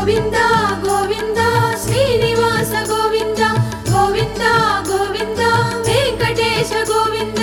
గోవింద గోవింద శ్రీనివాస గోవింద గోవింద గోవింద వెంకటేశ గోవింద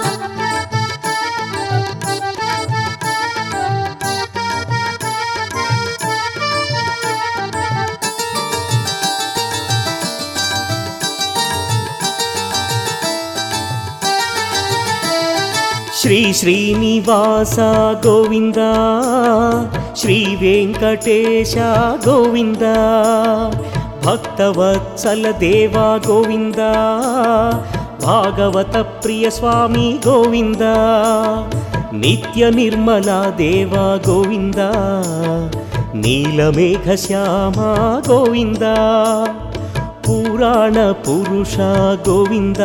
శ్రీ శ్రీనివాస గోవింద శ్రీ వెంకటేశ గోవింద భక్తవత్సల దేవా గోవింద భాగవత ప్రియ స్వామి గోవింద నిత్య నిర్మల దేవా గోవింద నీలమేఘ శ్యామ గోవింద పురాణ పురుష గోవింద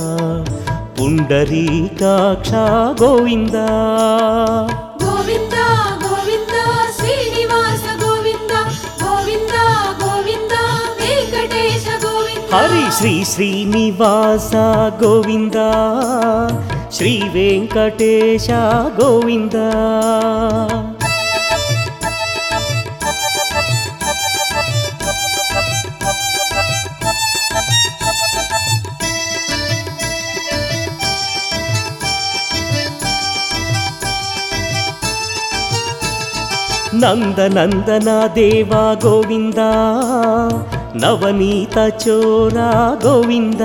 పుండరీకాక్ష గోవింద గోవింద గోవింద శ్రీనివాస గోవింద గోవింద గోవింద వెంకటేశ గోవింద హరి శ్రీ శ్రీనివాస గోవింద శ్రీ వెంకటేశ గోవింద నందనందన దేవా గోవింద నవనీత చోరా గోవింద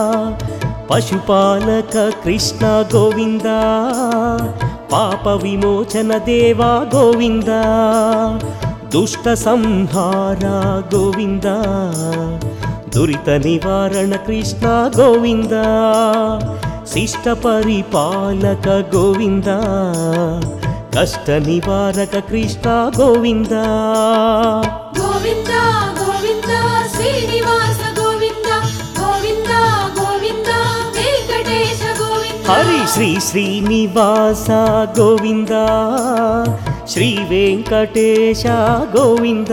పశుపాలక కృష్ణ గోవింద పాప విమోచన దేవా గోవింద దుష్ట సంహార గోవింద దురిత నివారణ కృష్ణ గోవింద శిష్ట పరిపాలక గోవింద కష్ట నివారక కృష్ణ గోవింద గోవింద గోవింద శ్రీనివాస గోవింద గోవింద గోవింద వెంకటేశ గోవింద హరి శ్రీ శ్రీనివాస గోవింద శ్రీ వెంకటేశ గోవింద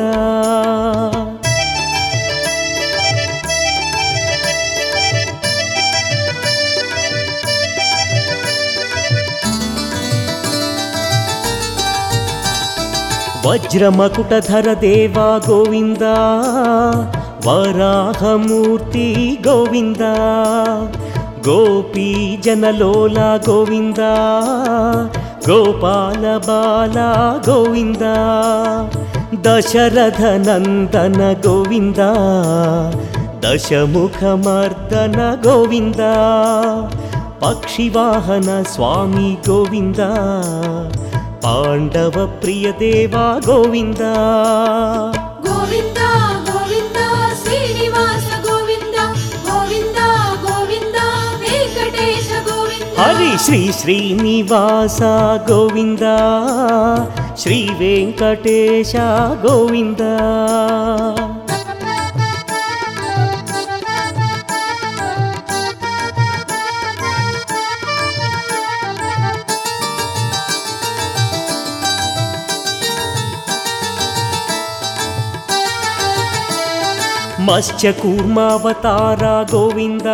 వజ్రమకుటధర దేవా గోవింద వరాహమూర్తి గోవింద గోపీ జనలోల గోవింద గోపాల బాల గోవింద దశరథ నందన గోవింద దశముఖమర్దన గోవింద పక్షివాహన స్వామి గోవింద పాండవ ప్రియ దేవా గోవింద గోవింద గోవింద శ్రీనివాస గోవింద గోవింద గోవింద వెంకటేశ గోవింద హరి శ్రీ శ్రీనివాస గోవింద శ్రీ వెంకటేశ గోవింద మత్స్యకూర్మావతార గోవింద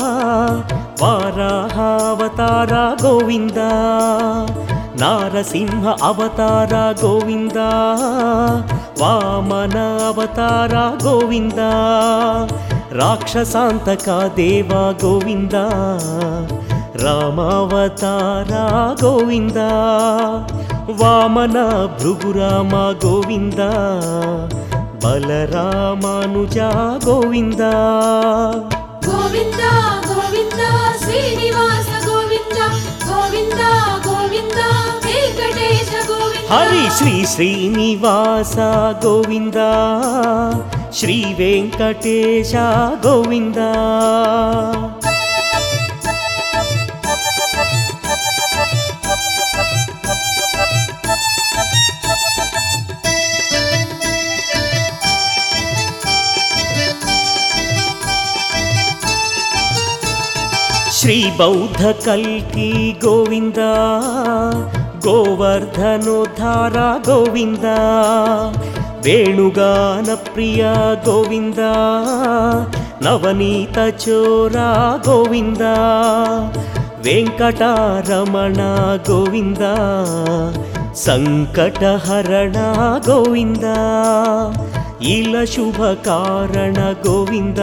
వారాహావతార గోవింద నారసింహ అవతార గోవింద వామన అవతార గోవింద రాక్షసాంతక దేవా గోవింద రామావతార గోవింద వామన భృగురామ గోవింద బలరామానుజ గోవింద గోవింద గోవింద శ్రీనివాస గోవింద గోవింద గోవింద వెంకటేశ గోవింద హరి శ్రీ శ్రీనివాస గోవింద శ్రీ వెంకటేశ గోవింద శ్రీ బౌద్ధ కల్కి గోవింద గోవర్ధనోద్ధార గోవింద వేణుగాన ప్రియ గోవింద నవనీత చోరా గోవింద వెంకటరమణ గోవింద సంకటహరణ గోవింద ఇల శుభ కారణ గోవింద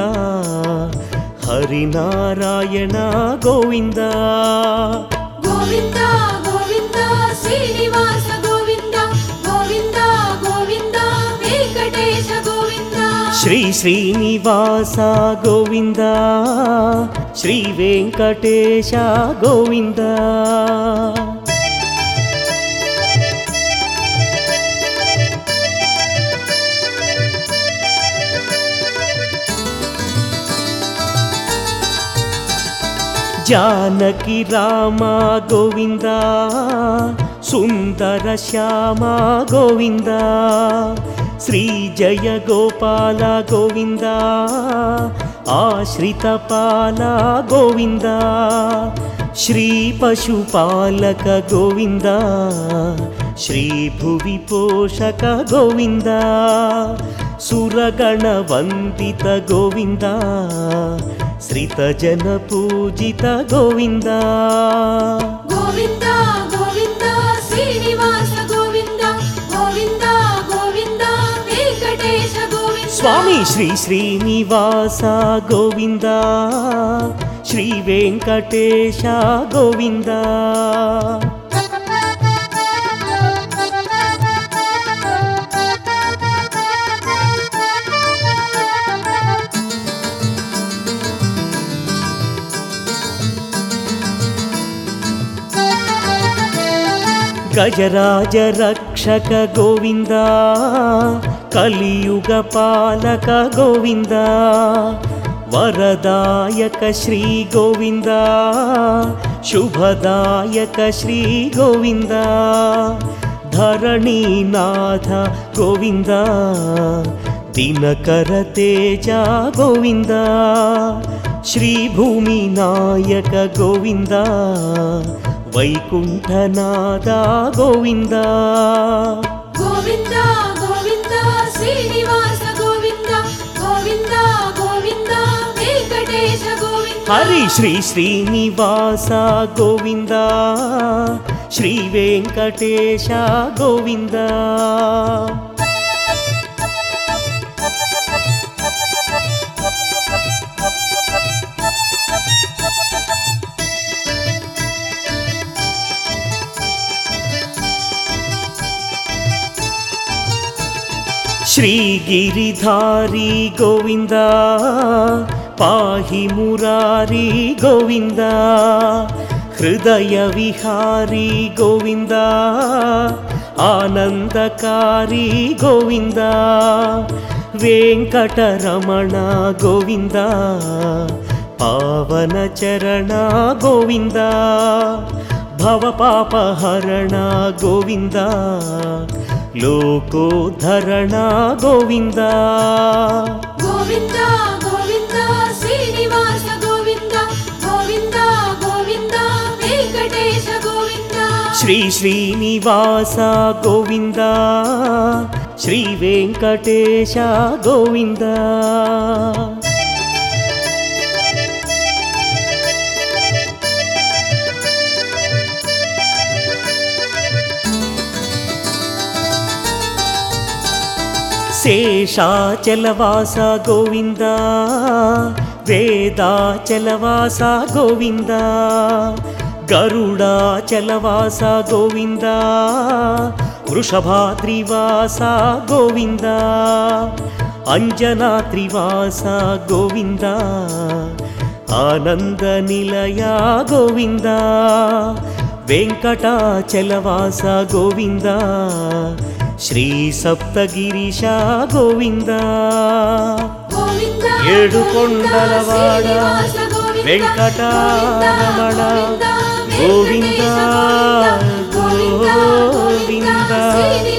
హరినారాయణ గోవింద గోవింద గోవింద శ్రీనివాస గోవింద గోవింద గోవింద వెంకటేశ గోవింద శ్రీ శ్రీనివాస గోవింద శ్రీ వెంకటేశ గోవింద జానకి రామ గోవింద సుందర శ్యామ గోవింద శ్రీ జయ గోపాల గోవింద ఆశ్రిత పాల గోవింద శ్రీ పశుపాలక గోవింద శ్రీ భువి పోషక గోవింద సురగణ వందిత గోవింద శ్రీత జన పూజిత గోవింద గోవింద గోవింద శ్రీనివాస గోవింద గోవింద గోవింద వెంకటేశ గోవింద స్వామి శ్రీ శ్రీనివాస గోవింద శ్రీ వెంకటేశ గోవింద గజరాజ రక్షక గోవింద కలియుగ పాలక గోవింద వరదాయక శ్రీ గోవింద శుభదాయక శ్రీ గోవింద ధరణీనాథ గోవింద దినకర తేజ గోవింద శ్రీ భూమి నాయక గోవింద వైకుంఠనాథ గోవింద గోవింద గోవింద శ్రీనివాస గోవింద గోవింద గోవింద వెంకటేశ గోవింద హరి శ్రీ శ్రీనివాస గోవింద శ్రీ వెంకటేశ గోవింద శ్రీగిరిధారి గోవింద పాహి మురారి గోవింద హృదయ విహారీ గోవింద ఆనందకారి గోవింద వెంకటరమణ గోవింద పావన చరణ గోవింద భవపాపహరణ గోవింద లోకోద్ధరణ గోవింద గోవింద గోవింద శ్రీనివాస గోవింద గోవింద గోవింద వెంకటేశ గోవింద శ్రీ శ్రీనివాస గోవింద శ్రీ వెంకటేశ గోవింద శేషాచలవాస గోవింద వేదాచలవాస గోవింద గరుడాచలవాస గోవింద వృషభాద్రివాస గోవింద అంజనాద్రివాస గోవింద ఆనంద నిలయ గోవింద వెంకటాచలవాస గోవింద శ్రీ సప్తగిరీశ గోవింద గోవింద ఏడు కొండలవాడ వెంకటరమణ గోవింద గోవింద